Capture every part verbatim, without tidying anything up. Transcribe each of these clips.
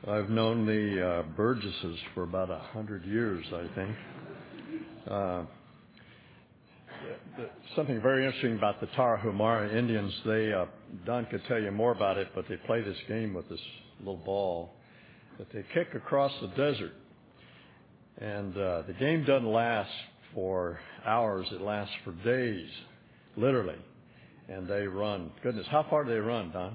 I've known the uh, Burgesses for about a hundred years, I think. Uh, something very interesting about the Tarahumara Indians, they, uh, Don could tell you more about it, but they play this game with this little ball that they kick across the desert. And uh, the game doesn't last for hours, it lasts for days, literally. And they run. Goodness, how far do they run, Don?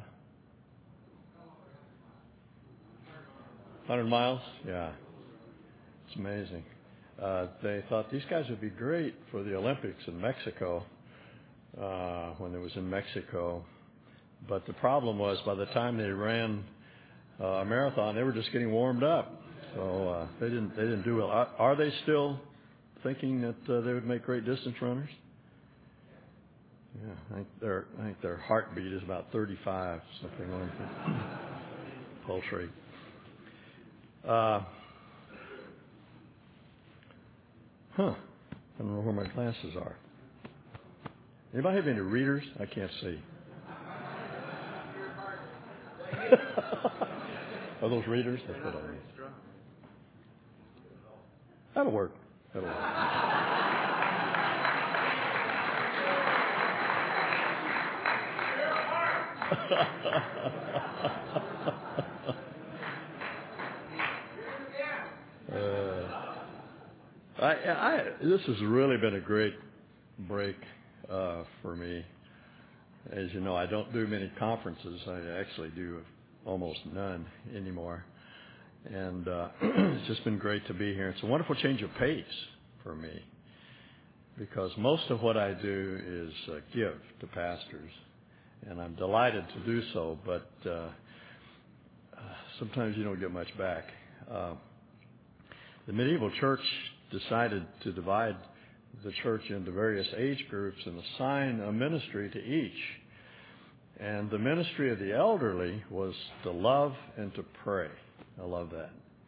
one hundred miles? Yeah. It's amazing. Uh, they thought these guys would be great for the Olympics in Mexico, uh, when it was in Mexico. But the problem was by the time they ran uh, a marathon, they were just getting warmed up. So uh, they didn't they didn't do well. Are, are they still thinking that uh, they would make great distance runners? Yeah, I think their I think their heartbeat is about thirty-five, something like that. Pulse rate. Uh, huh. I don't know where my glasses are. Anybody have any readers? I can't see. Are those readers? That's what I mean. That'll work. That'll work. uh, I, I, this has really been a great break uh, for me. As you know, I don't do many conferences. I actually do almost none anymore. And uh, it's just been great to be here. It's a wonderful change of pace for me because most of what I do is uh, give to pastors, and I'm delighted to do so, but uh, sometimes you don't get much back. Uh, the medieval church decided to divide the church into various age groups and assign a ministry to each. And the ministry of the elderly was to love and to pray. I love that.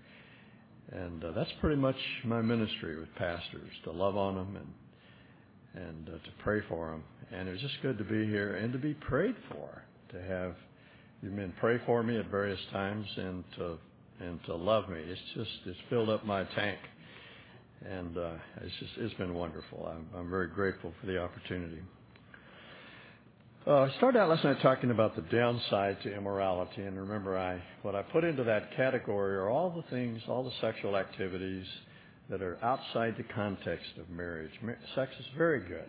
And uh, that's pretty much my ministry with pastors, to love on them and and uh, to pray for them. And it was just good to be here and to be prayed for, to have you men pray for me at various times and to and to love me. It's just it's filled up my tank, and uh, it's just it's been wonderful. I'm, I'm very grateful for the opportunity. Uh, I started out last night talking about the downside to immorality, and remember, I what I put into that category are all the things, all the sexual activities that are outside the context of marriage. Sex is very good.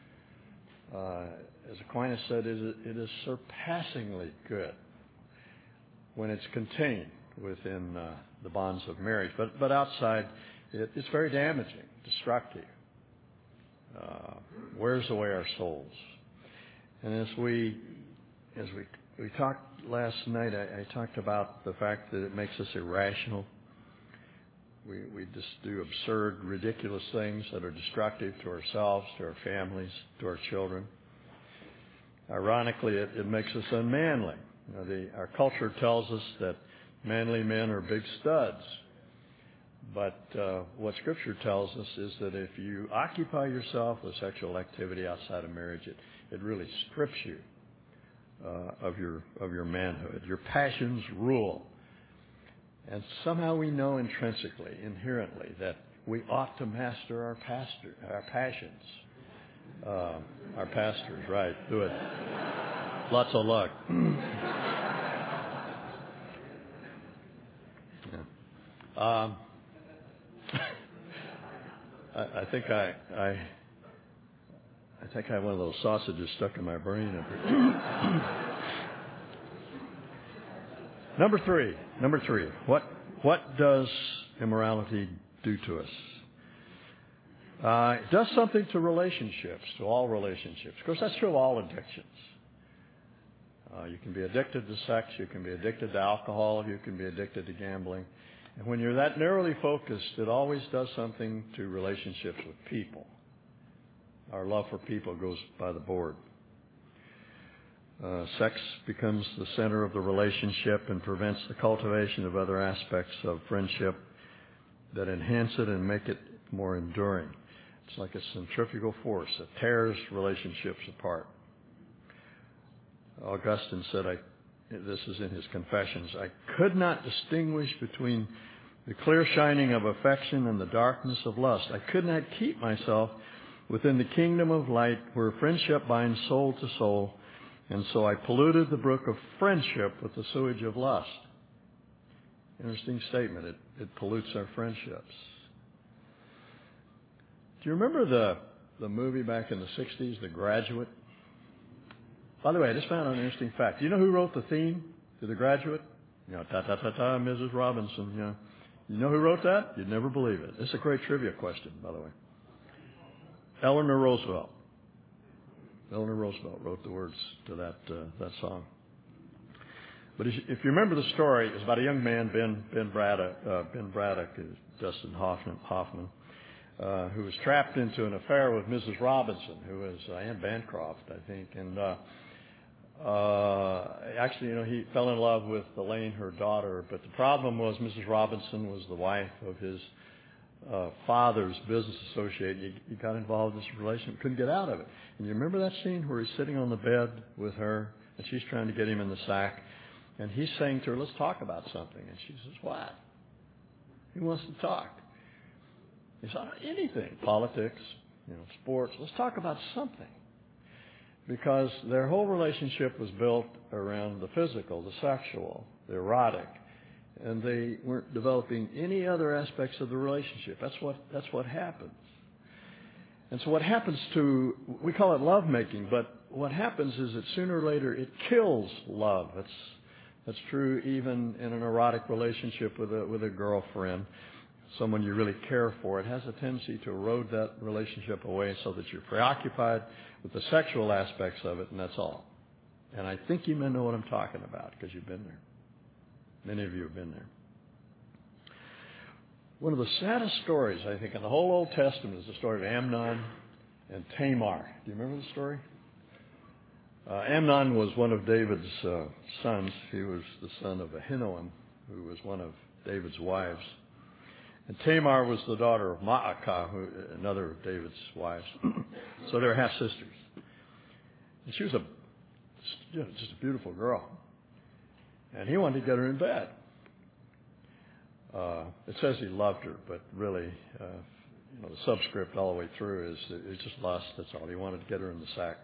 Uh, as Aquinas said, it is, it is surpassingly good when it's contained within uh, the bonds of marriage. But but outside, it, it's very damaging, destructive, uh, wears away our souls. And as we, as we we talked last night, I, I talked about the fact that it makes us irrational. We we just do absurd, ridiculous things that are destructive to ourselves, to our families, to our children. Ironically, it, it makes us unmanly. You know, the, our culture tells us that manly men are big studs. But uh, what Scripture tells us is that if you occupy yourself with sexual activity outside of marriage, it, it really strips you uh, of your of your manhood. Your passions rule. And somehow we know intrinsically, inherently, that we ought to master our pastor, our passions. Uh, our pastors, right? Do it. Lots of luck. yeah. Um, I, I think I, I, I think I have one of those sausages stuck in my brain. Number three. Number three. What what does immorality do to us? Uh, it does something to relationships, to all relationships. Of course, that's true of all addictions. Uh, you can be addicted to sex. You can be addicted to alcohol. You can be addicted to gambling. And when you're that narrowly focused, it always does something to relationships with people. Our love for people goes by the board. Uh, sex becomes the center of the relationship and prevents the cultivation of other aspects of friendship that enhance it and make it more enduring. It's like a centrifugal force that tears relationships apart. Augustine said, I this is in his Confessions, I could not distinguish between the clear shining of affection and the darkness of lust. I could not keep myself within the kingdom of light where friendship binds soul to soul, and so I polluted the brook of friendship with the sewage of lust. Interesting statement. It, it pollutes our friendships. Do you remember the, the movie back in the sixties, The Graduate? By the way, I just found out an interesting fact. Do you know who wrote the theme to The Graduate? You know, ta-ta-ta-ta, Missus Robinson, you know. You know who wrote that? You'd never believe it. It's a great trivia question, by the way. Eleanor Roosevelt. Eleanor Roosevelt wrote the words to that uh, that song. But if you remember the story, it's about a young man, Ben Ben Braddock, uh, Ben Braddock, Dustin Hoffman, Hoffman uh, who was trapped into an affair with Missus Robinson, who was uh, Anne Bancroft, I think, and uh, uh, actually, you know, he fell in love with Elaine, her daughter. But the problem was Missus Robinson was the wife of his uh, father's business associate. He, he got involved in this relationship, couldn't get out of it. And you remember that scene where he's sitting on the bed with her, and she's trying to get him in the sack, and he's saying to her, "Let's talk about something." And she says, "What?" He wants to talk. He said, "Anything, politics, you know, sports. Let's talk about something." Because their whole relationship was built around the physical, the sexual, the erotic, and they weren't developing any other aspects of the relationship. That's what that's what happens. And so what happens to, we call it lovemaking, but what happens is that sooner or later it kills love. That's that's true even in an erotic relationship with a with a girlfriend, someone you really care for. It has a tendency to erode that relationship away so that you're preoccupied with the sexual aspects of it, and that's all. And I think you may know what I'm talking about because you've been there. Many of you have been there. One of the saddest stories, I think, in the whole Old Testament is the story of Amnon and Tamar. Do you remember the story? Uh, Amnon was one of David's uh, sons. He was the son of Ahinoam, who was one of David's wives. And Tamar was the daughter of Maacah, who, another of David's wives. So they were half sisters. And she was a, you know, just a beautiful girl. And he wanted to get her in bed. Uh, it says he loved her, but really, uh, you know, the subscript all the way through is it's just lust. That's all. He wanted to get her in the sack.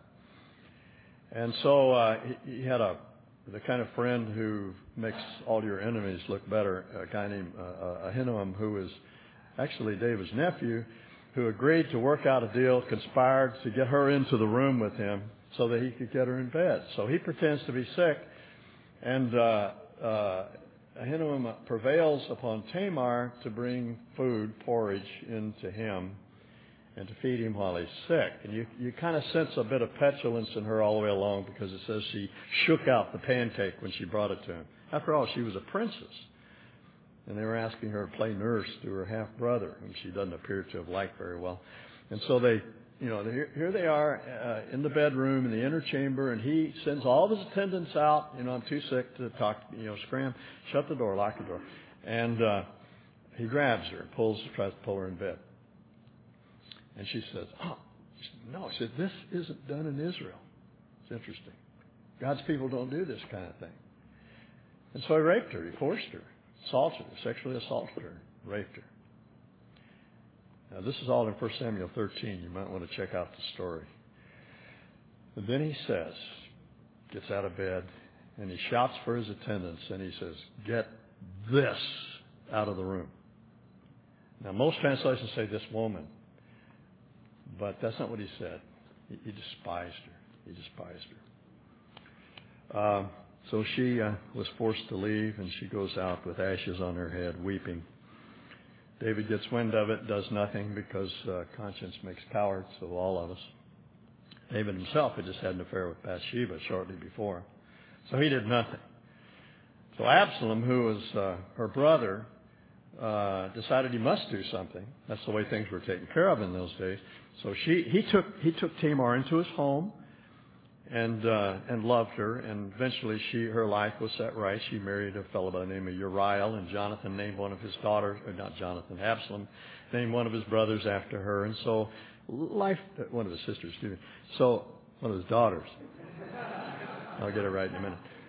And so uh, he, he had a the kind of friend who makes all your enemies look better, a guy named uh, Ahinoam, who was actually David's nephew, who agreed to work out a deal, conspired to get her into the room with him so that he could get her in bed. So he pretends to be sick, and uh, uh, Ahinoam prevails upon Tamar to bring food, porridge, into him and to feed him while he's sick. And you, you kind of sense a bit of petulance in her all the way along because it says she shook out the pancake when she brought it to him. After all, she was a princess. And they were asking her to play nurse to her half-brother, whom she doesn't appear to have liked very well. And so they, you know, here, here they are uh, in the bedroom, in the inner chamber, and he sends all of his attendants out. You know, I'm too sick to talk, you know, scram, shut the door, lock the door. And uh, he grabs her, pulls, tries to pull her in bed. And she says, oh, no. She said, this isn't done in Israel. It's interesting. God's people don't do this kind of thing. And so he raped her. He forced her, assaulted her, sexually assaulted her, raped her. Now, this is all in First Samuel thirteen. You might want to check out the story. And then he says, gets out of bed, and he shouts for his attendants, and he says, get this out of the room. Now, most translations say this woman. But that's not what he said. He, he despised her. He despised her. Um, so she uh, was forced to leave, and she goes out with ashes on her head, weeping. David gets wind of it, does nothing, because uh, conscience makes cowards of all of us. David himself had just had an affair with Bathsheba shortly before. So he did nothing. So Absalom, who was uh, her brother, uh, decided he must do something. That's the way things were taken care of in those days. So she, he took he took Tamar into his home, and uh, and loved her. And eventually, she her life was set right. She married a fellow by the name of Uriel, and Jonathan named one of his daughters, or not Jonathan, Absalom named one of his brothers after her. And so life, one of his sisters, excuse me. So one of his daughters. I'll get it right in a minute.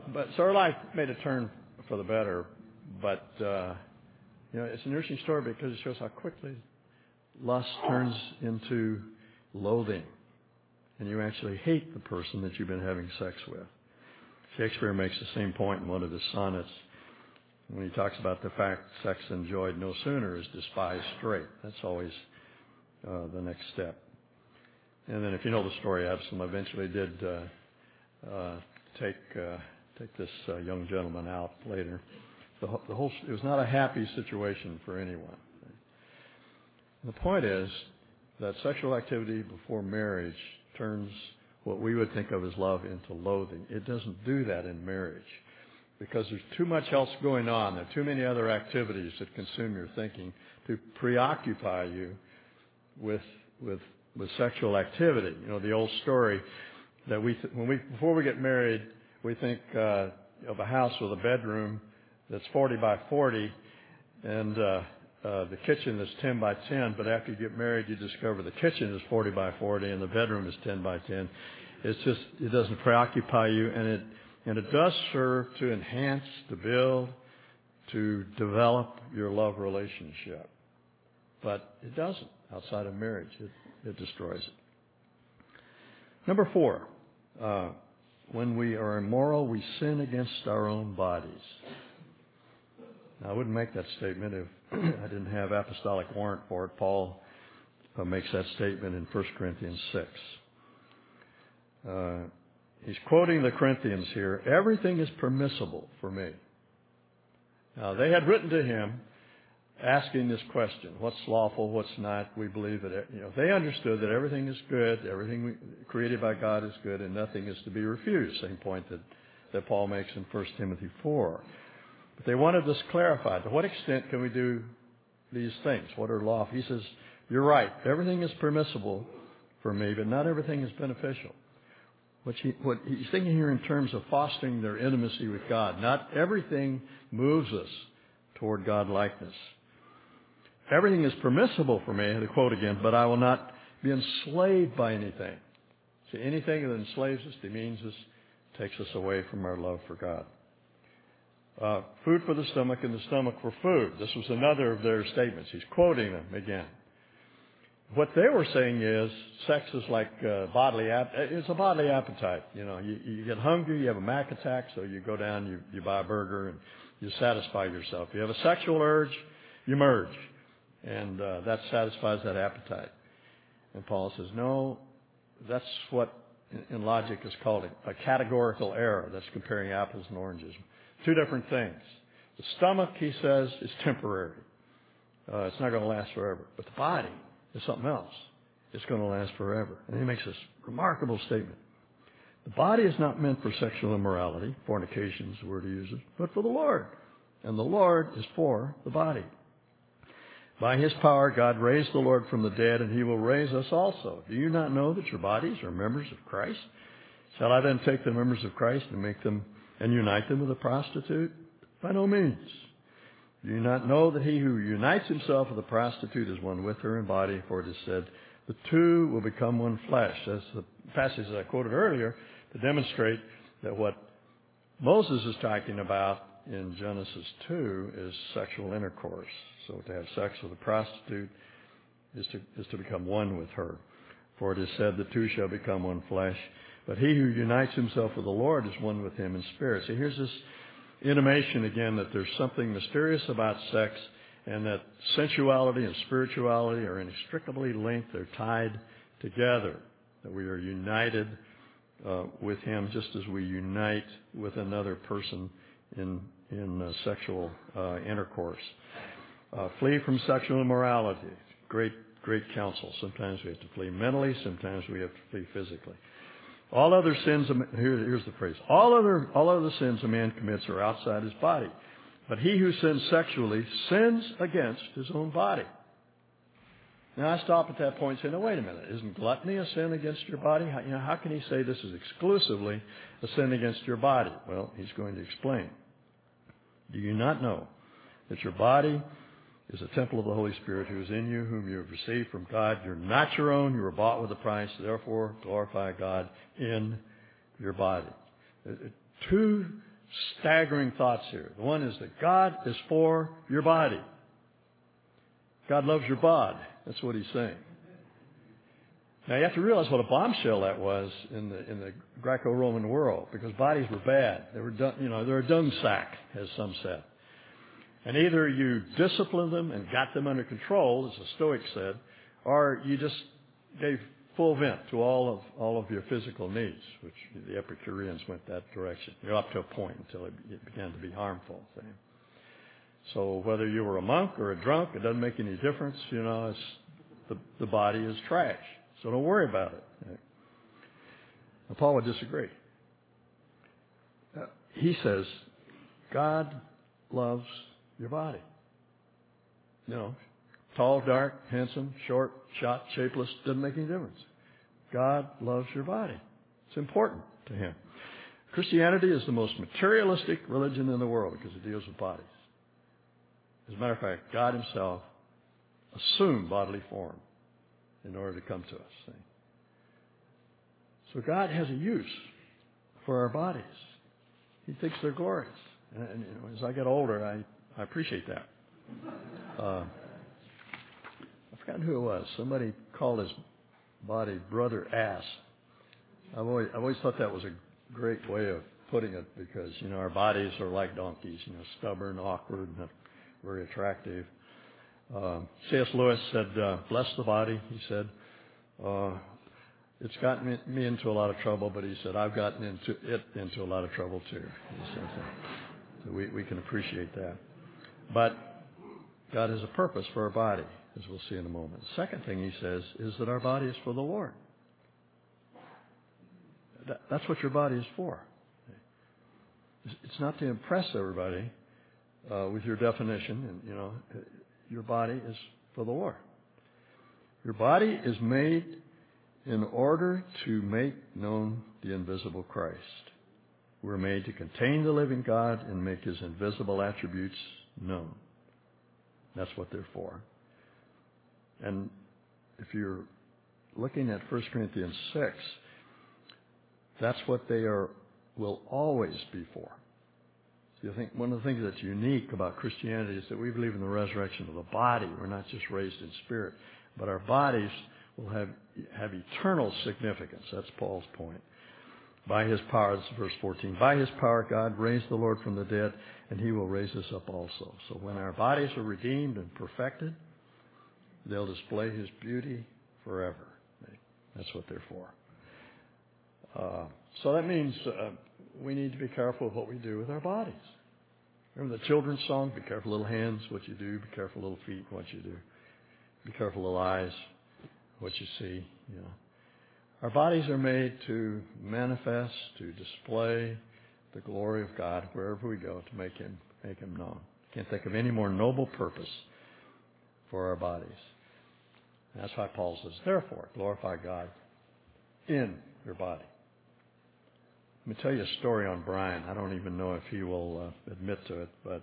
but so her life made a turn for the better. But uh, you know, it's an interesting story because it shows how quickly lust turns into loathing, and you actually hate the person that you've been having sex with. Shakespeare makes the same point in one of his sonnets when he talks about the fact sex enjoyed no sooner is despised straight. That's always uh, the next step. And then if you know the story, Absalom eventually did uh, uh, take uh, take this uh, young gentleman out later. The, the whole it was not a happy situation for anyone. And the point is that sexual activity before marriage turns what we would think of as love into loathing. It doesn't do that in marriage because there's too much else going on. There are too many other activities that consume your thinking to preoccupy you with with with sexual activity. You know, the old story that we th- when we before we get married, we think uh, of a house with a bedroom that's forty by forty, and uh, uh, the kitchen is ten by ten. But after you get married, you discover the kitchen is forty by forty and the bedroom is ten by ten. It's just it doesn't preoccupy you, and it and it does serve to enhance, to build, to develop your love relationship. But it doesn't outside of marriage. It it destroys it. Number four, uh, when we are immoral, we sin against our own bodies. Now, I wouldn't make that statement if I didn't have apostolic warrant for it. Paul uh, makes that statement in First Corinthians six. Uh, he's quoting the Corinthians here. Everything is permissible for me. Now, they had written to him asking this question, what's lawful, what's not. We believe that, you know, they understood that everything is good, everything we, created by God is good, and nothing is to be refused. Same point that, that Paul makes in First Timothy four. But they wanted this clarified. To what extent can we do these things? What are lawful? He says, you're right. Everything is permissible for me, but not everything is beneficial. What, he, what he's thinking here in terms of fostering their intimacy with God. Not everything moves us toward God-likeness. Everything is permissible for me, to quote again, but I will not be enslaved by anything. See, anything that enslaves us, demeans us, takes us away from our love for God. Uh, food for the stomach and the stomach for food. This was another of their statements. He's quoting them again. What they were saying is sex is like uh, bodily ap- it's a bodily appetite. You know, you, you get hungry, you have a Mac attack, so you go down, you, you buy a burger, and you satisfy yourself. You have a sexual urge, you merge, and uh, that satisfies that appetite. And Paul says, no, that's what in, in logic is called a, a categorical error. That's comparing apples and oranges. Two different things. The stomach, he says, is temporary. Uh, it's not going to last forever. But the body is something else. It's going to last forever. And he makes this remarkable statement. The body is not meant for sexual immorality, fornication is the word he uses, but for the Lord. And the Lord is for the body. By his power, God raised the Lord from the dead, and he will raise us also. Do you not know that your bodies are members of Christ? Shall I then take the members of Christ and make them and unite them with a prostitute? By no means. Do you not know that he who unites himself with a prostitute is one with her in body? For it is said, the two will become one flesh. That's the passage that I quoted earlier to demonstrate that what Moses is talking about in Genesis two is sexual intercourse. So to have sex with a prostitute is to, is to become one with her. For it is said, the two shall become one flesh. But he who unites himself with the Lord is one with him in spirit. So here's this intimation again that there's something mysterious about sex, and that sensuality and spirituality are inextricably linked. They're tied together. That we are united uh, with him just as we unite with another person in in uh, sexual uh, intercourse. Uh, flee from sexual immorality. Great, great counsel. Sometimes we have to flee mentally. Sometimes we have to flee physically. All other sins, here, here's the phrase, all other, all other sins a man commits are outside his body. But he who sins sexually sins against his own body. Now I stop at that point and say, no, wait a minute, isn't gluttony a sin against your body? How, you know, how can he say this is exclusively a sin against your body? Well, he's going to explain. Do you not know that your body is a temple of the Holy Spirit who is in you, whom you have received from God? You're not your own. You were bought with a price. Therefore, glorify God in your body. Two staggering thoughts here. The one is that God is for your body. God loves your bod. That's what he's saying. Now you have to realize what a bombshell that was in the in the Greco-Roman world, because bodies were bad. They were dung, you know, they're a dung sack, as some said. And either you disciplined them and got them under control, as the Stoics said, or you just gave full vent to all of all of your physical needs, which the Epicureans went that direction. You're up to a point until it began to be harmful. See? So whether you were a monk or a drunk, it doesn't make any difference. You know, it's, the the body is trash. So don't worry about it. Now, Paul would disagree. Uh, he says, God loves your body. You know, tall, dark, handsome, short, short, shapeless, doesn't make any difference. God loves your body. It's important to him. Christianity is the most materialistic religion in the world because it deals with bodies. As a matter of fact, God himself assumed bodily form in order to come to us. See? So God has a use for our bodies. He thinks they're glorious. And, and you know, as I get older, I, I appreciate that. Uh, I've forgotten who it was. Somebody called his body brother ass. I've always, I've always thought that was a great way of putting it, because, you know, our bodies are like donkeys, you know, stubborn, awkward, not very attractive. Uh, C S Lewis said, uh, bless the body, he said. Uh, it's gotten me, me into a lot of trouble, but he said, I've gotten into it into a lot of trouble too. He said, so so we, we can appreciate that. But God has a purpose for our body, as we'll see in a moment. The second thing he says is that our body is for the Lord. That, that's what your body is for. It's not to impress everybody uh, with your definition, and you know, your body is for the Lord. Your body is made in order to make known the invisible Christ. We're made to contain the living God and make his invisible attributes known. That's what they're for. And if you're looking at First Corinthians six, that's what they are will always be for. So I think one of the things that's unique about Christianity is that we believe in the resurrection of the body. We're not just raised in spirit, but our bodies will have have eternal significance. That's Paul's point. By his power, this is verse fourteen, by his power God raised the Lord from the dead, and he will raise us up also. So when our bodies are redeemed and perfected, they'll display his beauty forever. That's what they're for. Uh, so that means uh, we need to be careful of what we do with our bodies. Remember the children's song, be careful little hands, what you do. Be careful little feet, what you do. Be careful little eyes, what you see. You know, our bodies are made to manifest, to display the glory of God wherever we go, to make him make him known. Can't think of any more noble purpose for our bodies. And that's why Paul says, therefore, glorify God in your body. Let me tell you a story on Brian. I don't even know if he will uh, admit to it, but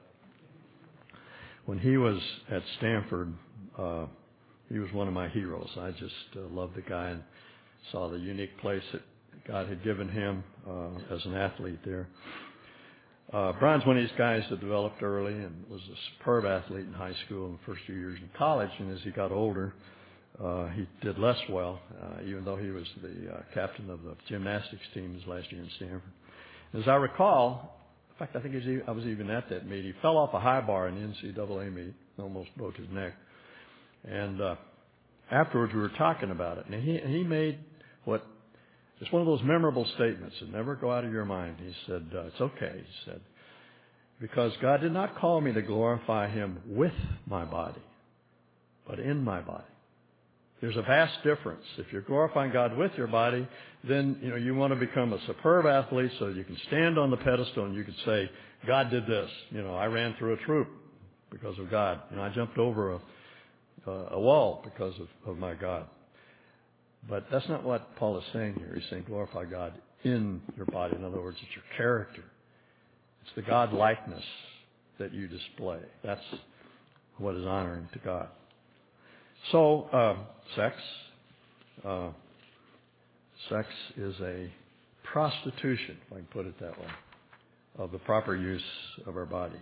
when he was at Stanford, uh, he was one of my heroes. I just uh, loved the guy and saw the unique place that God had given him uh, as an athlete there. Uh, Brian's one of these guys that developed early and was a superb athlete in high school and the first few years in college. And as he got older, uh, he did less well, uh, even though he was the uh, captain of the gymnastics team his last year in Stanford. As I recall, in fact, I think he was, I was even at that meet. He fell off a high bar in the N C double A meet, almost broke his neck. And uh, afterwards, we were talking about it, and he he made what it's one of those memorable statements that never go out of your mind. He said, uh, "It's okay," he said, "because God did not call me to glorify Him with my body, but in my body." There's a vast difference. If you're glorifying God with your body, then you know you want to become a superb athlete so you can stand on the pedestal and you can say, "God did this." You know, I ran through a troop because of God. You know, I jumped over a a wall because of, of my God. But that's not what Paul is saying here. He's saying glorify God in your body. In other words, it's your character. It's the God likeness that you display. That's what is honoring to God. So, uh, sex. Uh, sex is a prostitution, if I can put it that way, of the proper use of our bodies.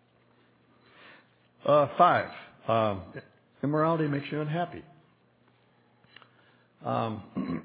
Uh, five, um, immorality makes you unhappy. Um,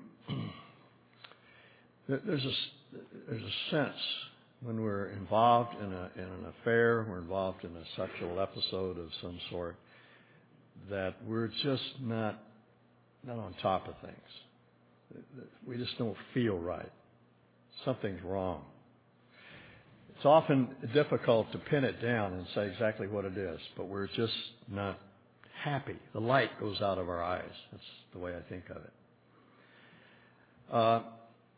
there's a there's a sense when we're involved in a in an affair, we're involved in a sexual episode of some sort, that we're just not not on top of things. We just don't feel right. Something's wrong. It's often difficult to pin it down and say exactly what it is, but we're just not happy. The light goes out of our eyes. That's the way I think of it. Uh,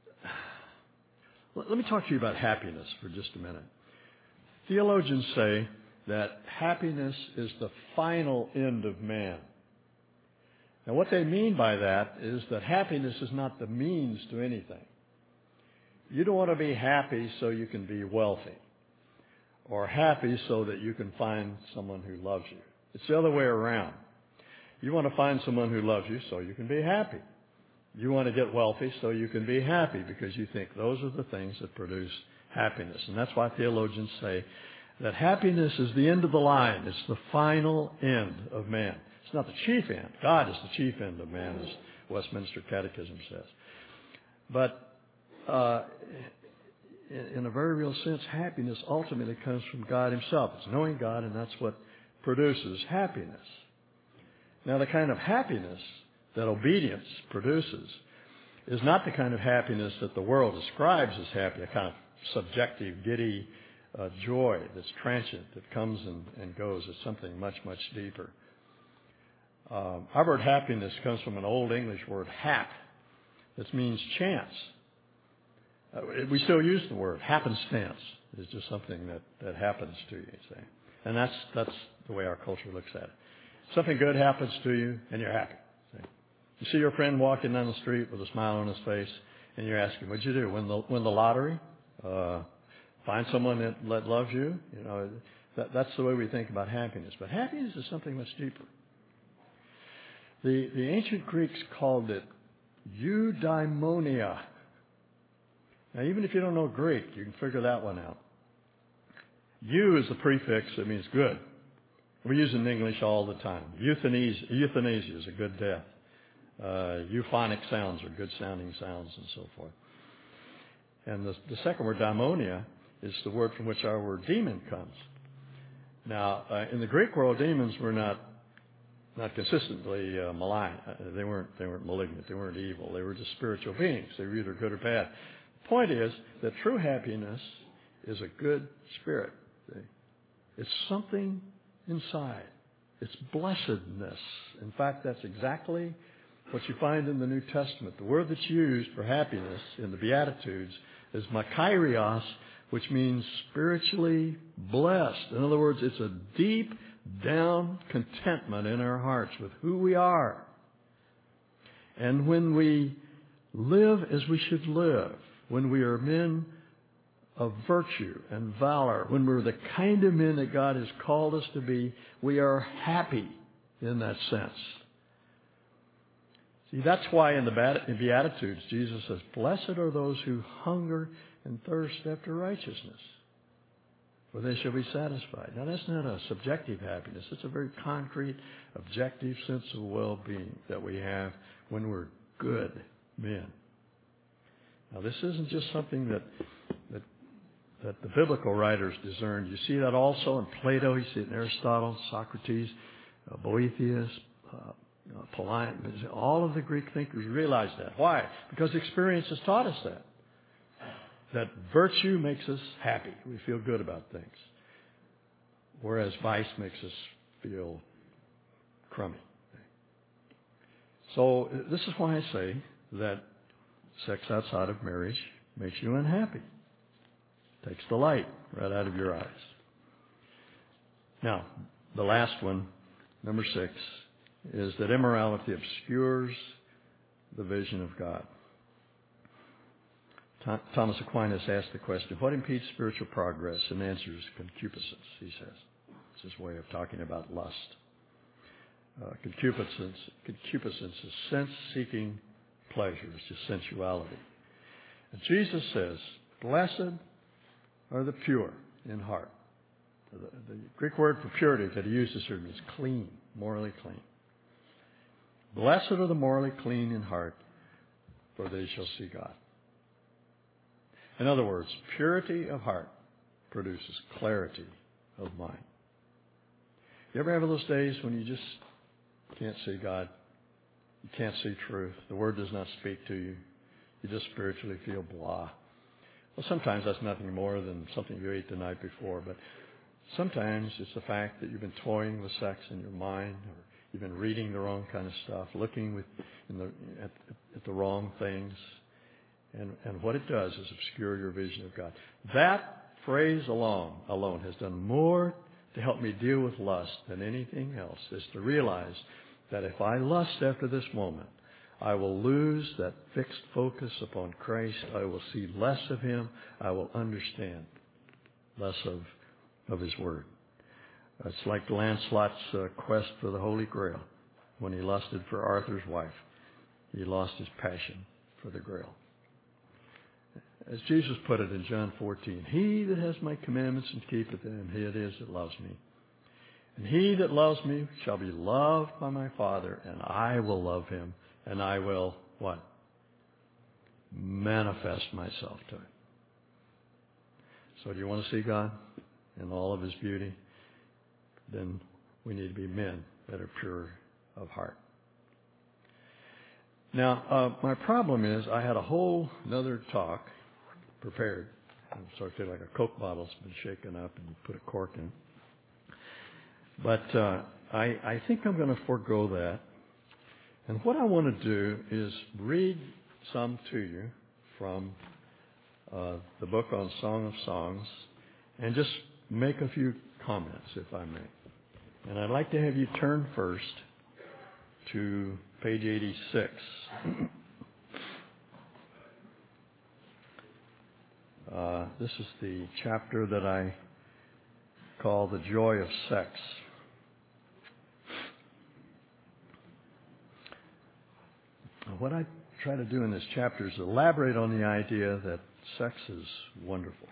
let me talk to you about happiness for just a minute. Theologians say that happiness is the final end of man. Now, what they mean by that is that happiness is not the means to anything. You don't want to be happy so you can be wealthy, or happy so that you can find someone who loves you. It's the other way around. You want to find someone who loves you so you can be happy. You want to get wealthy so you can be happy because you think those are the things that produce happiness. And that's why theologians say that happiness is the end of the line. It's the final end of man. It's not the chief end. God is the chief end of man, as Westminster Catechism says. But uh, in, in a very real sense, happiness ultimately comes from God himself. It's knowing God, and that's what produces happiness. Now, the kind of happiness that obedience produces is not the kind of happiness that the world describes as happy, a kind of subjective, giddy uh, joy that's transient, that comes and, and goes. It's something much, much deeper. Um, our word happiness comes from an Old English word, hap, that means chance. Uh, we still use the word happenstance. It's just something that, that happens to you, say. And that's, that's the way our culture looks at it. Something good happens to you, and you're happy. See? You see your friend walking down the street with a smile on his face, and you're asking, what'd you do? Win the, win the lottery? Uh, find someone that, that loves you? You know, that, that's the way we think about happiness. But happiness is something much deeper. The, the ancient Greeks called it eudaimonia. Now, even if you don't know Greek, you can figure that one out. Eu is a prefix that means good. We use it in English all the time. Euthanasia, euthanasia is a good death. Uh, euphonic sounds are good sounding sounds, and so forth. And the, the second word, daimonia, is the word from which our word demon comes. Now, uh, in the Greek world, demons were not not consistently uh, malign. Uh, they weren't they weren't malignant. They weren't evil. They were just spiritual beings. They were either good or bad. The point is that true happiness is a good spirit. See? It's something inside. It's blessedness. In fact, that's exactly what you find in the New Testament. The word that's used for happiness in the Beatitudes is makarios, which means spiritually blessed. In other words, it's a deep down contentment in our hearts with who we are. And when we live as we should live, when we are men of virtue and valor, when we're the kind of men that God has called us to be, we are happy in that sense. See, that's why in the Beatitudes, Jesus says, blessed are those who hunger and thirst after righteousness, for they shall be satisfied. Now, that's not a subjective happiness. It's a very concrete, objective sense of well-being that we have when we're good men. Now, this isn't just something that that that the biblical writers discerned. You see that also in Plato. You see it in Aristotle, Socrates, uh, Boethius, uh, uh, Polonius. All of the Greek thinkers realized that. Why? Because experience has taught us that. That virtue makes us happy. We feel good about things. Whereas vice makes us feel crummy. So this is why I say that sex outside of marriage makes you unhappy. Takes the light right out of your eyes. Now, the last one, number six, is that immorality obscures the vision of God. Thomas Aquinas asked the question, what impedes spiritual progress? And the answer is concupiscence, he says. It's his way of talking about lust. Uh, concupiscence, concupiscence is sense-seeking pleasure. It's just sensuality. And Jesus says, blessed are the pure in heart. The, the Greek word for purity that he uses here means clean, morally clean. Blessed are the morally clean in heart, for they shall see God. In other words, purity of heart produces clarity of mind. You ever have those days when you just can't see God? You can't see truth. The Word does not speak to you. You just spiritually feel blah. Well, sometimes that's nothing more than something you ate the night before, but sometimes it's the fact that you've been toying with sex in your mind, or you've been reading the wrong kind of stuff, looking with, in the, at, at the wrong things, and, and what it does is obscure your vision of God. That phrase alone, alone has done more to help me deal with lust than anything else, is to realize that if I lust after this moment, I will lose that fixed focus upon Christ. I will see less of Him. I will understand less of, of His Word. It's like Lancelot's uh, quest for the Holy Grail. When he lusted for Arthur's wife, he lost his passion for the Grail. As Jesus put it in John fourteen, he that has my commandments and keepeth them, he it is that loves me. And he that loves me shall be loved by my Father, and I will love him, and I will, what? Manifest myself to him. So do you want to see God in all of His beauty? Then we need to be men that are pure of heart. Now, uh, my problem is I had a whole another talk prepared. I sort of feel like a Coke bottle's been shaken up and put a cork in. But uh, I, I think I'm going to forego that. And what I want to do is read some to you from uh, the book on Song of Songs and just make a few comments, if I may. And I'd like to have you turn first to page eighty-six. Uh, this is the chapter that I call The Joy of Sex. What I try to do in this chapter is elaborate on the idea that sex is wonderful.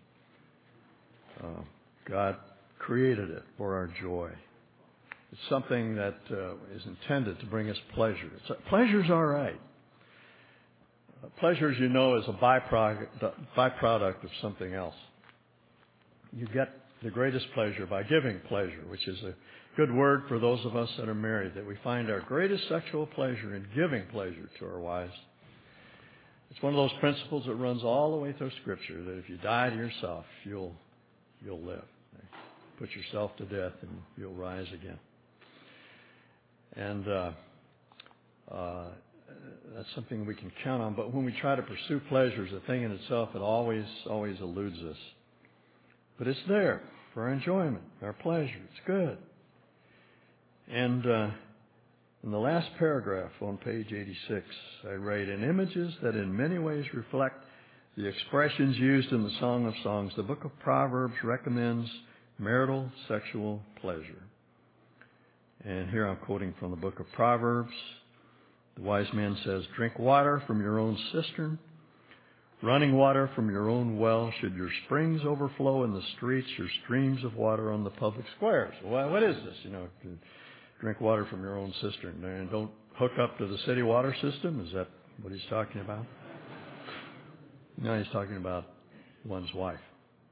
Uh, God created it for our joy. It's something that uh, is intended to bring us pleasure. It's, uh, pleasure's all right. Uh, pleasure, as you know, is a byproduct, byproduct of something else. You get the greatest pleasure by giving pleasure, which is a good word for those of us that are married, that we find our greatest sexual pleasure in giving pleasure to our wives. It's one of those principles that runs all the way through Scripture, that if you die to yourself, you'll you'll live. Put yourself to death and you'll rise again. And uh, uh, that's something we can count on. But when we try to pursue pleasure as a thing in itself, it always, always eludes us. But it's there for our enjoyment, our pleasure. It's good. And uh, in the last paragraph on page eighty-six, I write, in images that in many ways reflect the expressions used in the Song of Songs, the book of Proverbs recommends marital sexual pleasure. And here I'm quoting from the book of Proverbs. The wise man says, drink water from your own cistern, running water from your own well. Should your springs overflow in the streets, your streams of water on the public squares. Well, what is this? You know, drink water from your own cistern. And don't hook up to the city water system. Is that what he's talking about? No, he's talking about one's wife.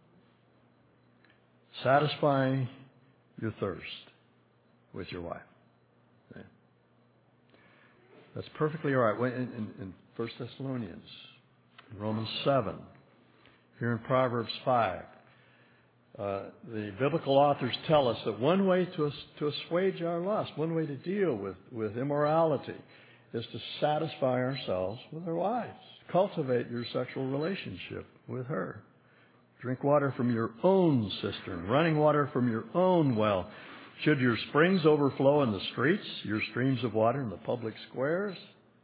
Satisfy your thirst with your wife. Okay. That's perfectly all right. In, in, in First Thessalonians, in Romans seven, here in Proverbs five, uh, the biblical authors tell us that one way to, to assuage our lust, one way to deal with, with immorality, is to satisfy ourselves with our wives. Cultivate your sexual relationship with her. Drink water from your own cistern, running water from your own well. Should your springs overflow in the streets, your streams of water in the public squares?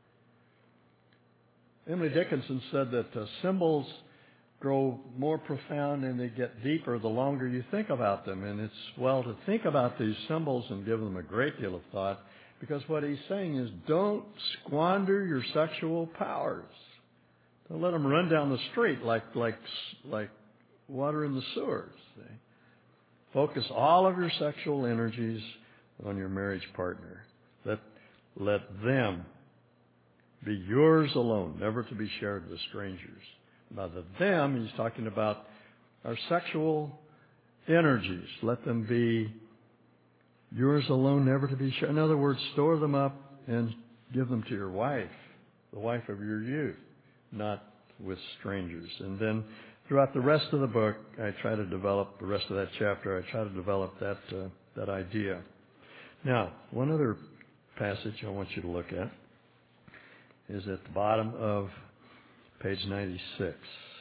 Emily Dickinson said that uh, symbols grow more profound and they get deeper the longer you think about them. And it's well to think about these symbols and give them a great deal of thought, because what he's saying is don't squander your sexual powers. Don't let them run down the street like like like water in the sewers. See? Focus all of your sexual energies on your marriage partner. Let, let them be yours alone, never to be shared with strangers. By the them, he's talking about our sexual energies. Let them be yours alone, never to be shared. In other words, store them up and give them to your wife, the wife of your youth, not with strangers. And then throughout the rest of the book, I try to develop the rest of that chapter. I try to develop that uh, that idea. Now, one other passage I want you to look at is at the bottom of page ninety-six.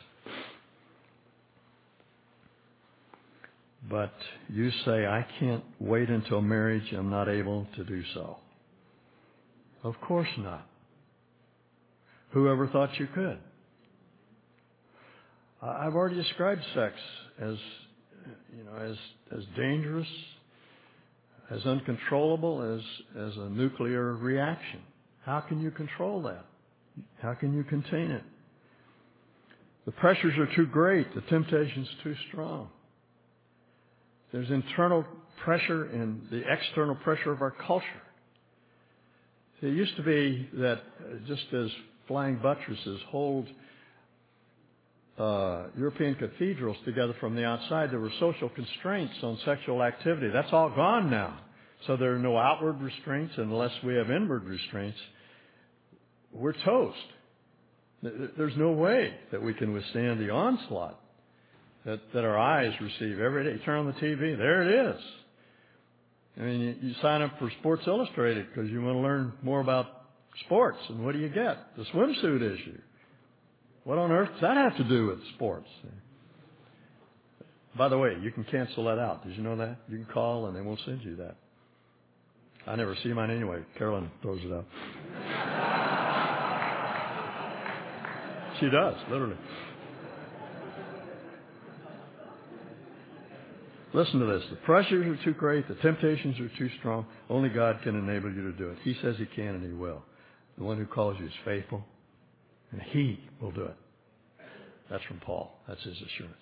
But you say, I can't wait until marriage. I'm not able to do so. Of course not. Whoever thought you could? I've already described sex as, you know, as as dangerous, as uncontrollable as as a nuclear reaction. How can you control that? How can you contain it? The pressures are too great. The temptation's too strong. There's internal pressure and the external pressure of our culture. It used to be that just as flying buttresses hold uh, European cathedrals together from the outside, there were social constraints on sexual activity. That's all gone now. So there are no outward restraints unless we have inward restraints. We're toast. There's no way that we can withstand the onslaught that, that our eyes receive every day. You turn on the T V, there it is. I mean, you, you sign up for Sports Illustrated because you want to learn more about sports. And what do you get? The swimsuit issue. What on earth does that have to do with sports? By the way, you can cancel that out. Did you know that? You can call and they won't send you that. I never see mine anyway. Carolyn throws it out. She does, literally. Listen to this. The pressures are too great. The temptations are too strong. Only God can enable you to do it. He says He can and He will. The one who calls you is faithful, and He will do it. That's from Paul. That's his assurance.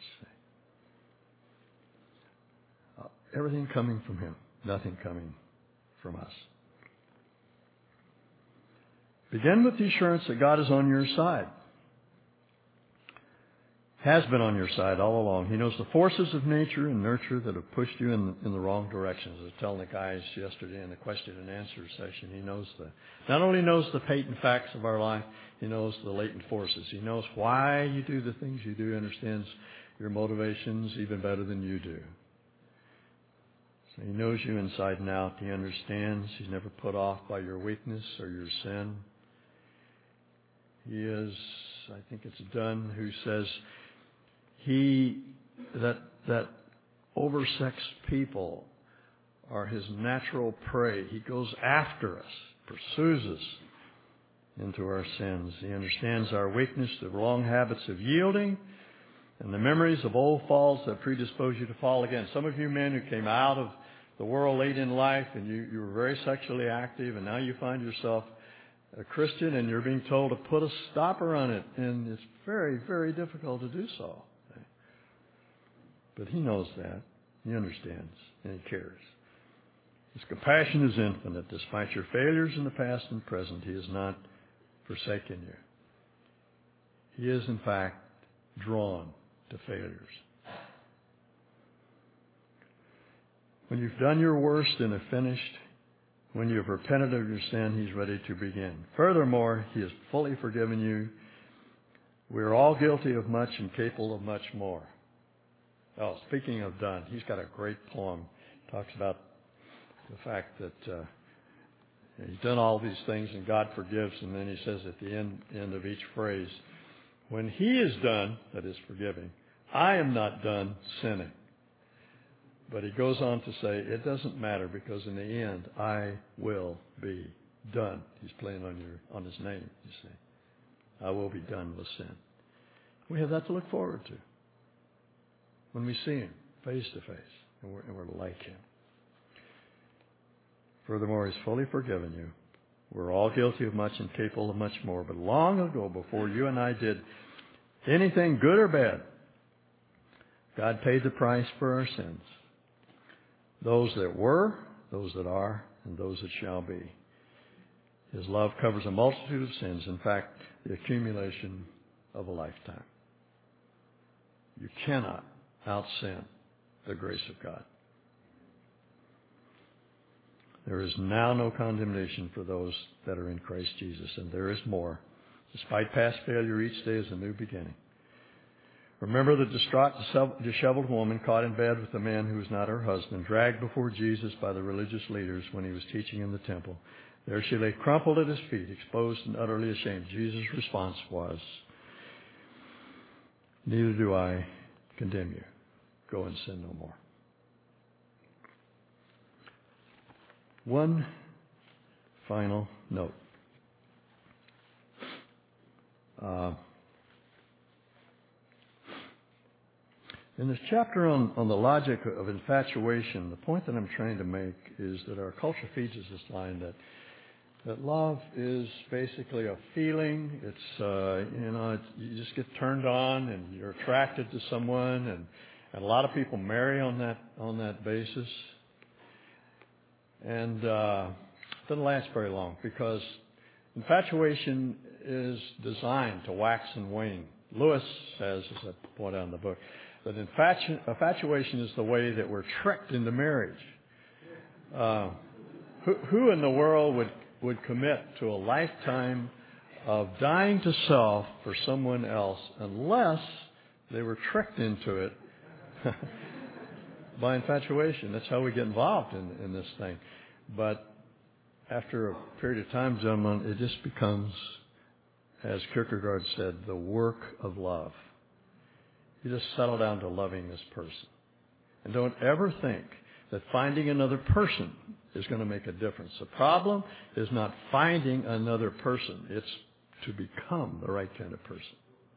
Uh, everything coming from Him, nothing coming from us. Begin with the assurance that God is on your side. Has been on your side all along. He knows the forces of nature and nurture that have pushed you in, in the wrong directions. I was telling the guys yesterday in the question and answer session, He knows the, not only knows the patent facts of our life, He knows the latent forces. He knows why you do the things you do, understands your motivations even better than you do. So He knows you inside and out. He understands. He's never put off by your weakness or your sin. He is, I think it's Dunn who says, He, that that oversexed people are His natural prey. He goes after us, pursues us into our sins. He understands our weakness, the wrong habits of yielding, and the memories of old falls that predispose you to fall again. Some of you men who came out of the world late in life and you, you were very sexually active, and now you find yourself a Christian and you're being told to put a stopper on it, and it's very, very difficult to do so. But He knows that. He understands and He cares. His compassion is infinite. Despite your failures in the past and present, He has not forsaken you. He is, in fact, drawn to failures. When you've done your worst and have finished, when you have repented of your sin, He's ready to begin. Furthermore, He has fully forgiven you. We are all guilty of much and capable of much more. Oh, speaking of Dunn, he's got a great poem. He talks about the fact that uh, he's done all these things and God forgives, and then he says at the end, end of each phrase, when He is done, that is forgiving, I am not done sinning. But he goes on to say, it doesn't matter because in the end, I will be done. He's playing on your on his name, you see. I will be done with sin. We have that to look forward to when we see Him face to face and we're, and we're like Him. Furthermore, He's fully forgiven you. We're all guilty of much and capable of much more. But long ago, before you and I did anything good or bad, God paid the price for our sins. Those that were, those that are, and those that shall be. His love covers a multitude of sins. In fact, the accumulation of a lifetime. You cannot out-sin the grace of God. There is now no condemnation for those that are in Christ Jesus, and there is more. Despite past failure, each day is a new beginning. Remember the distraught, disheveled woman caught in bed with a man who was not her husband, dragged before Jesus by the religious leaders when he was teaching in the temple. There she lay crumpled at his feet, exposed and utterly ashamed. Jesus' response was, "Neither do I condemn you. Go and sin no more." One final note. Uh, in this chapter on, on the logic of infatuation, the point that I'm trying to make is that our culture feeds us this line that that love is basically a feeling. It's, uh, you know, it's, you just get turned on and you're attracted to someone, and, and a lot of people marry on that on that basis. And uh, it doesn't last very long because infatuation is designed to wax and wane. Lewis says, as I point out in the book, that infatu- infatuation is the way that we're tricked into marriage. Uh, who, who in the world would, would commit to a lifetime of dying to self for someone else unless they were tricked into it by infatuation? That's how we get involved in, in this thing. But after a period of time, gentlemen, it just becomes, as Kierkegaard said, the work of love. You just settle down to loving this person. And don't ever think that finding another person is going to make a difference. The problem is not finding another person. It's to become the right kind of person.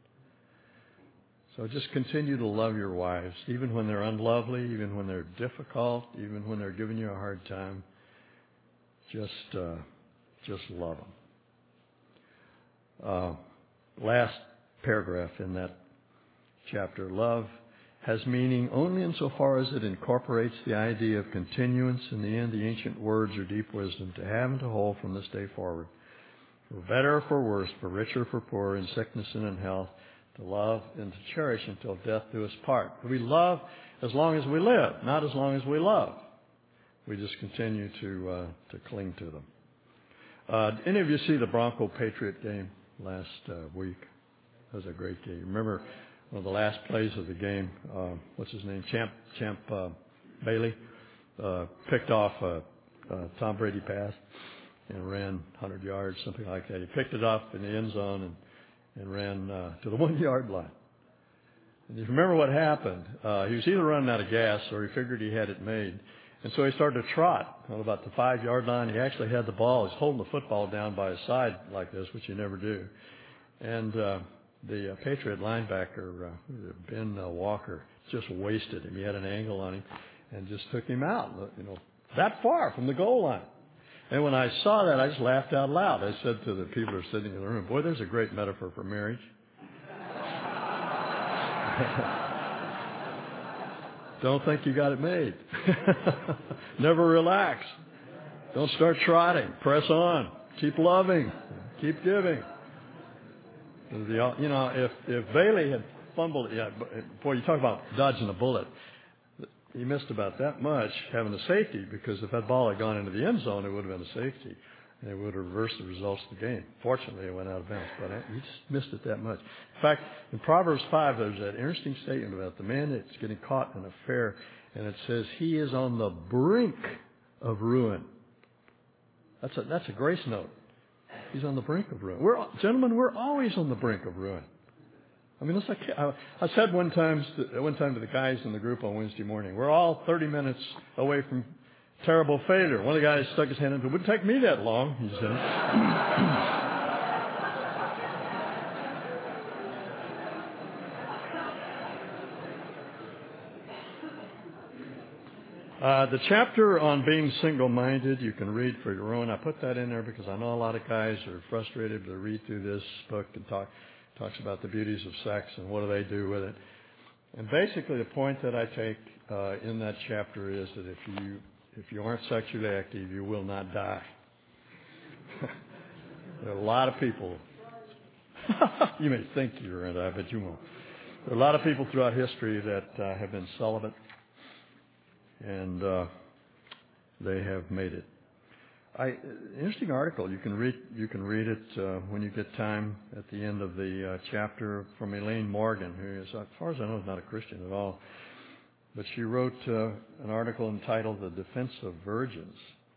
So just continue to love your wives, even when they're unlovely, even when they're difficult, even when they're giving you a hard time. Just, uh, just love them. Uh, last paragraph in that chapter. Love has meaning only insofar as it incorporates the idea of continuance in the end, the ancient words or deep wisdom, to have and to hold from this day forward. For better or for worse, for richer or for poorer, in sickness and in health, to love and to cherish until death do us part. We love as long as we live, not as long as we love. We just continue to uh, to cling to them. Uh, did any of you see the Bronco Patriot game last uh, week? That was a great game. Remember one of the last plays of the game, uh, what's his name, Champ Champ uh, Bailey, uh, picked off a, a Tom Brady pass and ran one hundred yards, something like that. He picked it up in the end zone and and ran uh, to the one-yard line. And if you remember what happened, uh, he was either running out of gas or he figured he had it made. And so he started to trot on about the five-yard line. He actually had the ball. He's holding the football down by his side like this, which you never do. And uh, the uh, Patriot linebacker, uh, Ben uh, Walker, just wasted him. He had an angle on him and just took him out, you know, that far from the goal line. And when I saw that, I just laughed out loud. I said to the people who were sitting in the room, boy, there's a great metaphor for marriage. Don't think you got it made. Never relax. Don't start trotting. Press on. Keep loving. Keep giving. The, you know, if, if Bailey had fumbled, yeah, boy, you talk about dodging a bullet. He missed about that much having a safety, because if that ball had gone into the end zone, it would have been a safety. And it would have reversed the results of the game. Fortunately, it went out of bounds, but he just missed it that much. In fact, in Proverbs five, there's that interesting statement about the man that's getting caught in an affair, and it says he is on the brink of ruin. That's a, that's a grace note. He's on the brink of ruin. We're, gentlemen, we're always on the brink of ruin. I mean, it's like, I, I said one time, to, one time to the guys in the group on Wednesday morning, we're all thirty minutes away from terrible failure. One of the guys stuck his hand into it. It wouldn't take me that long, he said. uh, the chapter on being single-minded, you can read for your own. I put that in there because I know a lot of guys are frustrated to read through this book and talk talks about the beauties of sex and what do they do with it. And basically the point that I take uh, in that chapter is that if you if you aren't sexually active, you will not die. There are a lot of people. You may think you're going to die, but you won't. There are a lot of people throughout history that uh, have been celibate, and uh, they have made it. I, interesting article. You can read. You can read it uh, when you get time at the end of the uh, chapter from Elaine Morgan, who is, as far as I know, is not a Christian at all. But she wrote uh, an article entitled "The Defense of Virgins,"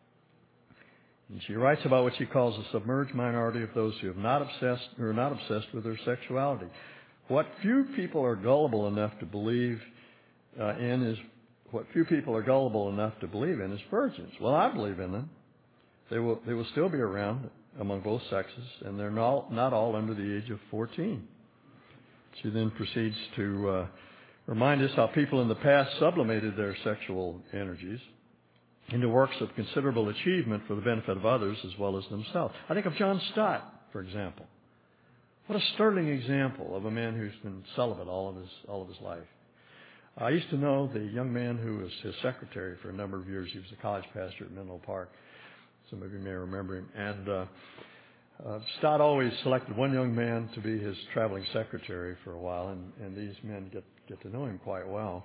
and she writes about what she calls a submerged minority of those who have not obsessed or are not obsessed with their sexuality. What few people are gullible enough to believe uh, in is what few people are gullible enough to believe in is virgins. Well, I believe in them. They will they will still be around among both sexes, and they're not, not all under the age of fourteen. She then proceeds to uh, remind us how people in the past sublimated their sexual energies into works of considerable achievement for the benefit of others as well as themselves. I think of John Stott, for example. What a sterling example of a man who's been celibate all of his all of his life. I used to know the young man who was his secretary for a number of years. He was a college pastor at Menlo Park. Some of you may remember him. And uh, uh, Stott always selected one young man to be his traveling secretary for a while, and, and these men get, get to know him quite well.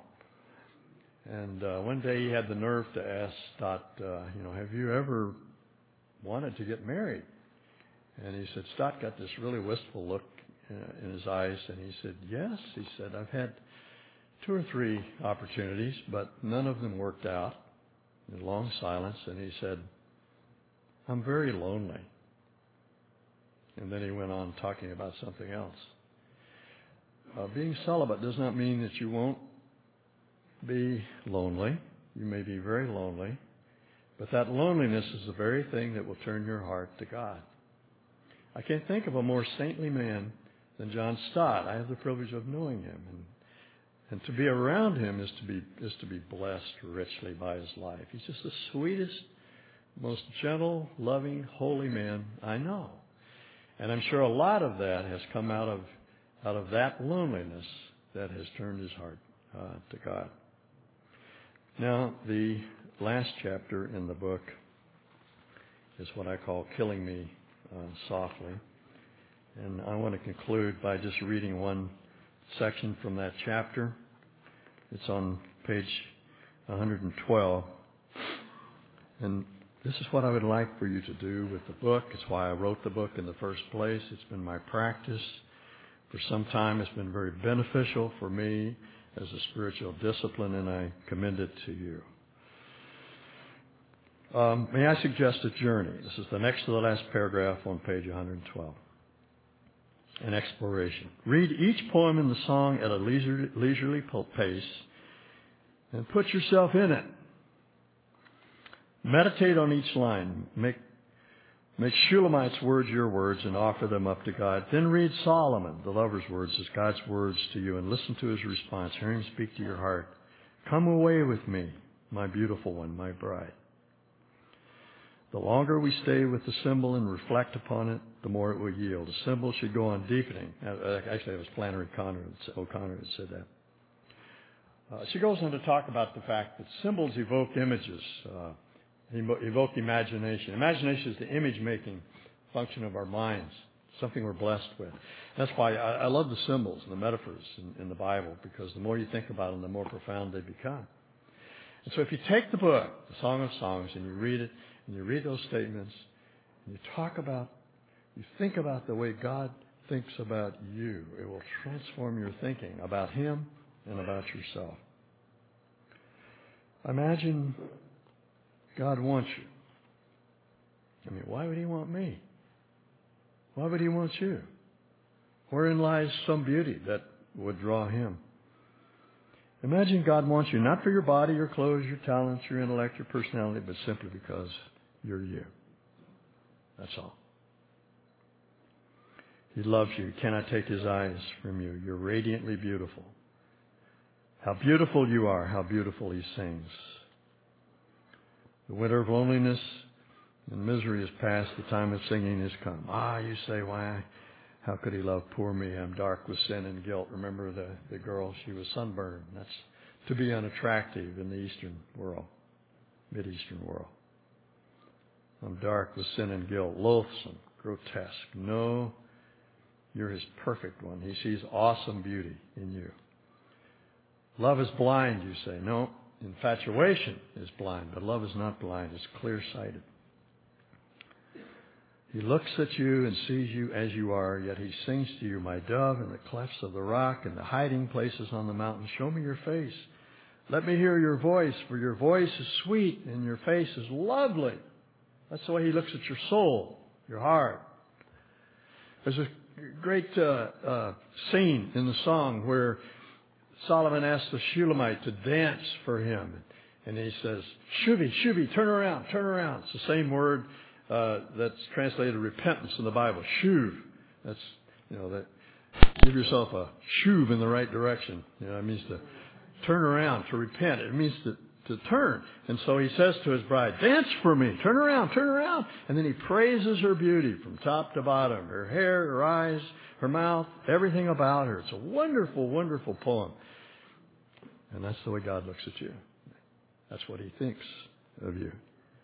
And uh, one day he had the nerve to ask Stott, uh, you know, have you ever wanted to get married? And he said, Stott got this really wistful look uh, in his eyes, and he said, yes. He said, I've had two or three opportunities, but none of them worked out. In long silence, and he said, I'm very lonely. And then he went on talking about something else. Uh, being celibate does not mean that you won't be lonely. You may be very lonely, but that loneliness is the very thing that will turn your heart to God. I can't think of a more saintly man than John Stott. I have the privilege of knowing him, and and to be around him is to be is to be blessed richly by his life. He's just the sweetest, most gentle, loving, holy man I know. And I'm sure a lot of that has come out of out of that loneliness that has turned his heart uh, to God. Now, the last chapter in the book is what I call Killing Me uh, Softly. And I want to conclude by just reading one section from that chapter. It's on page one hundred twelve. And this is what I would like for you to do with the book. It's why I wrote the book in the first place. It's been my practice. For some time, it's been very beneficial for me as a spiritual discipline, and I commend it to you. Um, may I suggest a journey? This is the next to the last paragraph on page one hundred twelve. An exploration. Read each poem in the song at a leisurely, leisurely pace and put yourself in it. Meditate on each line. Make, make Shulamite's words your words and offer them up to God. Then read Solomon, the lover's words, as God's words to you, and listen to his response. Hear him speak to your heart. Come away with me, my beautiful one, my bride. The longer we stay with the symbol and reflect upon it, the more it will yield. The symbol should go on deepening. Actually, it was Flannery O'Connor that said that. Uh, she goes on to talk about the fact that symbols evoke images, uh, evoke imagination. Imagination is the image-making function of our minds, something we're blessed with. That's why I, I love the symbols and the metaphors in, in the Bible, because the more you think about them, the more profound they become. And so if you take the book, the Song of Songs, and you read it, and you read those statements, and you talk about, you think about the way God thinks about you, it will transform your thinking about him and about yourself. Imagine God wants you. I mean, why would he want me? Why would he want you? Wherein lies some beauty that would draw him? Imagine God wants you not for your body, your clothes, your talents, your intellect, your personality, but simply because you're you. That's all. He loves you. He cannot take his eyes from you. You're radiantly beautiful. How beautiful you are. How beautiful he sings. The winter of loneliness and misery is past. The time of singing has come. Ah, you say, why, How could he love poor me? I'm dark with sin and guilt. Remember the, the girl, she was sunburned. That's to be unattractive in the Eastern world, Mid-Eastern world. I'm dark with sin and guilt, loathsome, grotesque. No, you're his perfect one. He sees awesome beauty in you. Love is blind, you say. No, infatuation is blind, but love is not blind. It's clear-sighted. He looks at you and sees you as you are, yet he sings to you, my dove, in the clefts of the rock and the hiding places on the mountain. Show me your face. Let me hear your voice, for your voice is sweet and your face is lovely. That's the way he looks at your soul, your heart. There's a great uh, uh, scene in the song where Solomon asks the Shulamite to dance for him. And he says, Shuvi, Shuvi, turn around, turn around. It's the same word uh, that's translated repentance in the Bible. Shuv. That's, you know, that give yourself a shuv in the right direction. You know, it means to turn around, to repent. It means to, to turn. And so he says to his bride, dance for me, turn around, turn around. And then he praises her beauty from top to bottom, her hair, her eyes, her mouth, everything about her. It's a wonderful, wonderful poem. And that's the way God looks at you. That's what he thinks of you.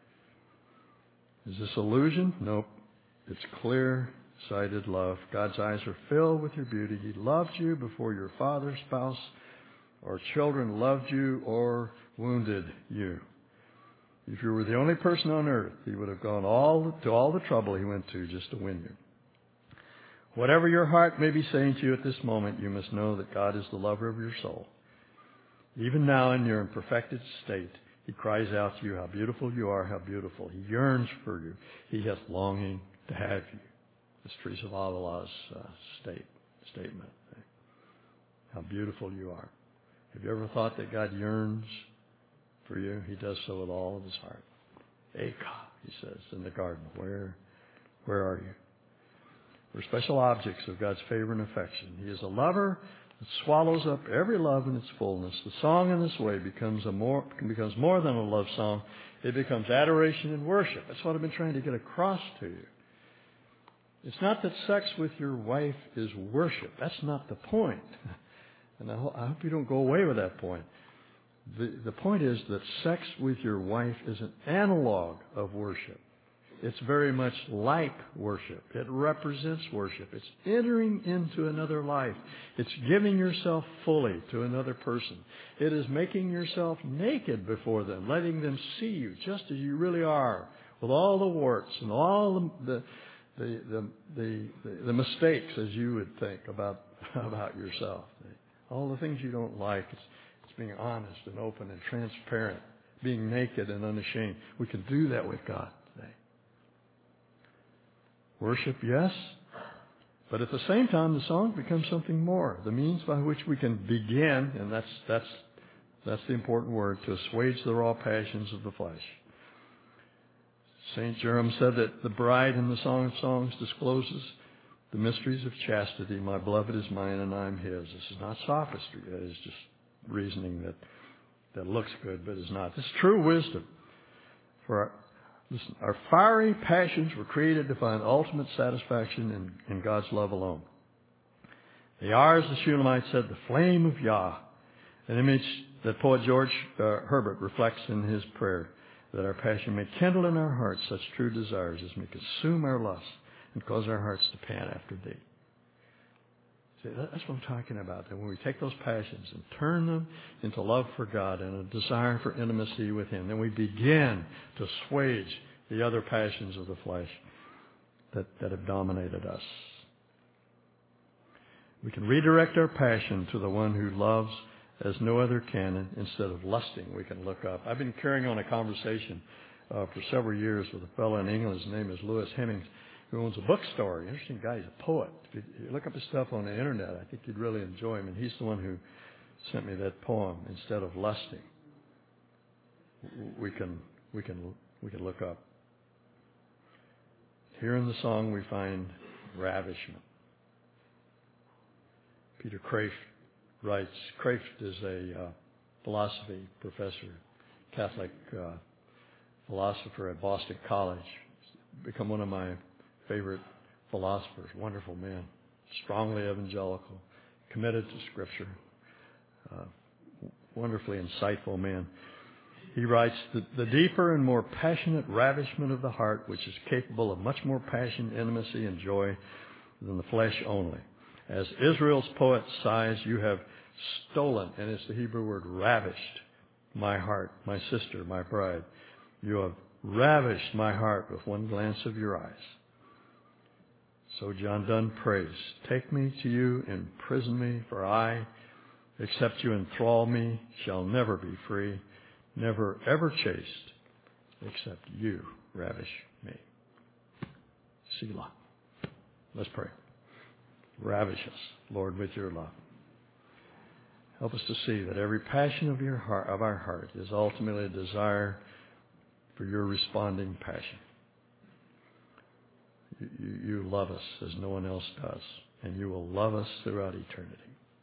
Is this illusion? Nope. It's clear-sighted love. God's eyes are filled with your beauty. He loved you before your father, spouse, or children loved you or wounded you. If you were the only person on earth, he would have gone all to all the trouble he went to just to win you. Whatever your heart may be saying to you at this moment, you must know that God is the lover of your soul. Even now in your imperfected state, he cries out to you, how beautiful you are, how beautiful. He yearns for you. He has longing to have you. That's Teresa of Avila's uh, state, statement. How beautiful you are. Have you ever thought that God yearns for you? He does so with all of his heart. Eka, he says in the garden, where, where are you? We're special objects of God's favor and affection. He is a lover that swallows up every love in its fullness. The song in this way becomes a more becomes more than a love song. It becomes adoration and worship. That's what I've been trying to get across to you. It's not that sex with your wife is worship. That's not the point. And I, ho- I hope you don't go away with that point. The, the point is that sex with your wife is an analog of worship. It's very much like worship. It represents worship. It's entering into another life. It's giving yourself fully to another person. It is making yourself naked before them, letting them see you just as you really are, with all the warts and all the the the the, the, the mistakes, as you would think about about yourself. All the things you don't like. It's, it's being honest and open and transparent, being naked and unashamed. We can do that with God today. Worship, yes, but at the same time, the song becomes something more. The means by which we can begin, and that's that's that's the important word, to assuage the raw passions of the flesh. Saint Jerome said that the bride in the Song of Songs discloses the mysteries of chastity. My beloved is mine and I am his. This is not sophistry. That is just reasoning that that looks good but is not. This is true wisdom. For our, listen, our fiery passions were created to find ultimate satisfaction in, in God's love alone. They are, as the Shulamite said, the flame of Yah, an image that poet George uh, Herbert reflects in his prayer, that our passion may kindle in our hearts such true desires as may consume our lusts and cause our hearts to pant after thee. See, that's what I'm talking about. That when we take those passions and turn them into love for God and a desire for intimacy with him, then we begin to assuage the other passions of the flesh that, that have dominated us. We can redirect our passion to the one who loves as no other can. Instead of lusting, we can look up. I've been carrying on a conversation uh, for several years with a fellow in England. His name is Lewis Hemmings, who owns a bookstore. Interesting guy. He's a poet. If you look up his stuff on the internet, I think you'd really enjoy him. And he's the one who sent me that poem. Instead of lusting, we can we can we can look up. Here in the song we find ravishment. Peter Kreeft writes. Kreeft is a uh, philosophy professor, Catholic uh, philosopher at Boston College. He's become one of my favorite philosophers. Wonderful man. strongly evangelical, committed to Scripture, uh, wonderfully insightful man. He writes, the, the deeper and more passionate ravishment of the heart, which is capable of much more passion, intimacy, and joy than the flesh only. As Israel's poet sighs, you have stolen, and it's the Hebrew word ravished, my heart, my sister, my bride. You have ravished my heart with one glance of your eyes. So John Donne prays, take me to you, imprison me, for I, except you enthrall me, shall never be free, never ever chaste, except you ravish me. Selah. Let's pray. Ravish us, Lord, with your love. Help us to see that every passion of your heart, of our heart, is ultimately a desire for your responding passion. You, you, you love us as no one else does, and you will love us throughout eternity.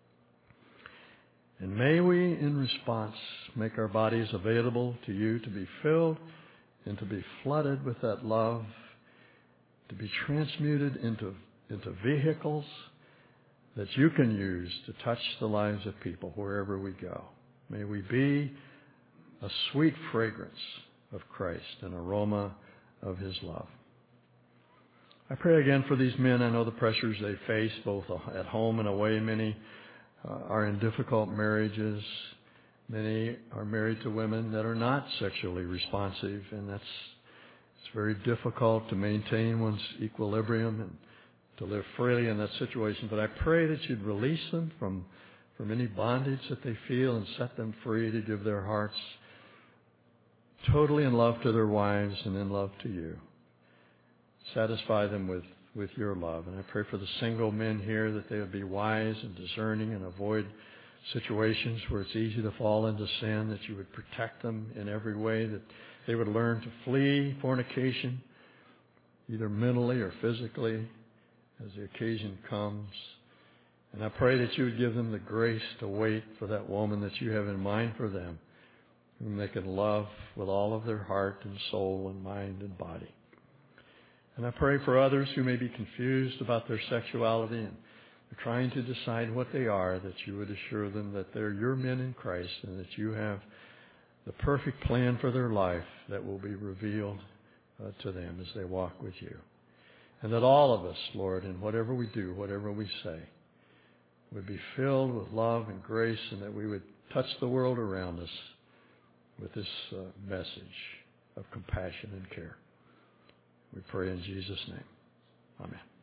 And may we, in response, make our bodies available to you to be filled and to be flooded with that love, to be transmuted into, into vehicles that you can use to touch the lives of people wherever we go. May we be a sweet fragrance of Christ, an aroma of his love. I pray again for these men. I know the pressures they face both at home and away. Many uh, are in difficult marriages. Many are married to women that are not sexually responsive, and that's it's very difficult to maintain one's equilibrium and to live freely in that situation. But I pray that you'd release them from, from any bondage that they feel and set them free to give their hearts totally in love to their wives and in love to you. Satisfy them with, with your love. And I pray for the single men here that they would be wise and discerning and avoid situations where it's easy to fall into sin, that you would protect them in every way, that they would learn to flee fornication, either mentally or physically, as the occasion comes. And I pray that you would give them the grace to wait for that woman that you have in mind for them, whom they can love with all of their heart and soul and mind and body. And I pray for others who may be confused about their sexuality and are trying to decide what they are, that you would assure them that they're your men in Christ and that you have the perfect plan for their life that will be revealed uh, to them as they walk with you. And that all of us, Lord, in whatever we do, whatever we say, would be filled with love and grace, and that we would touch the world around us with this uh, message of compassion and care. We pray in Jesus' name. Amen.